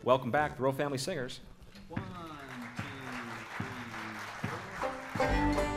Welcome back, the Rowe Family Singers. 1, 2, 3, 4.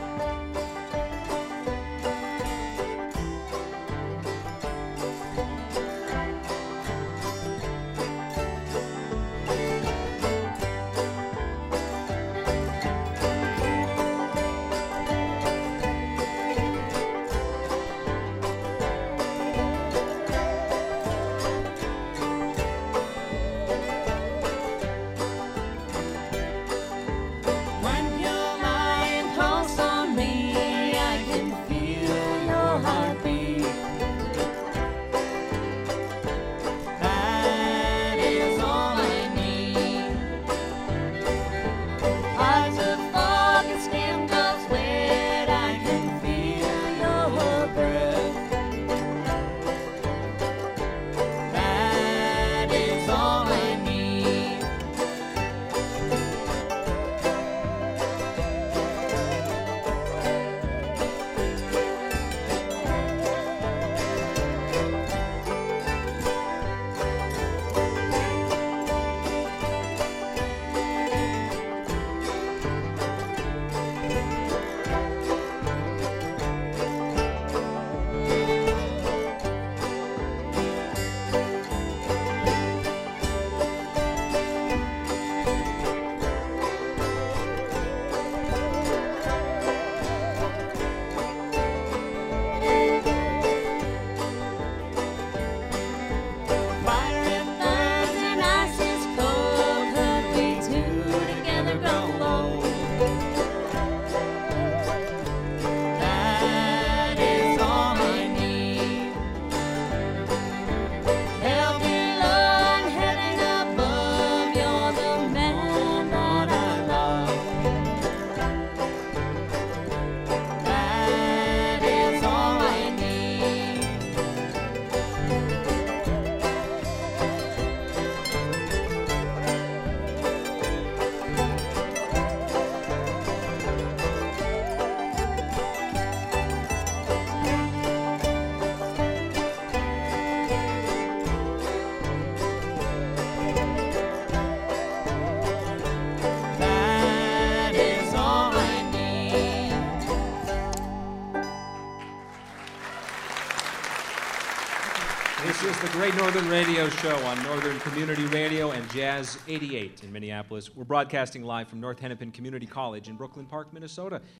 This is the Great Northern Radio Show on Northern Community Radio and Jazz 88 in Minneapolis. We're broadcasting live from North Hennepin Community College in Brooklyn Park, Minnesota.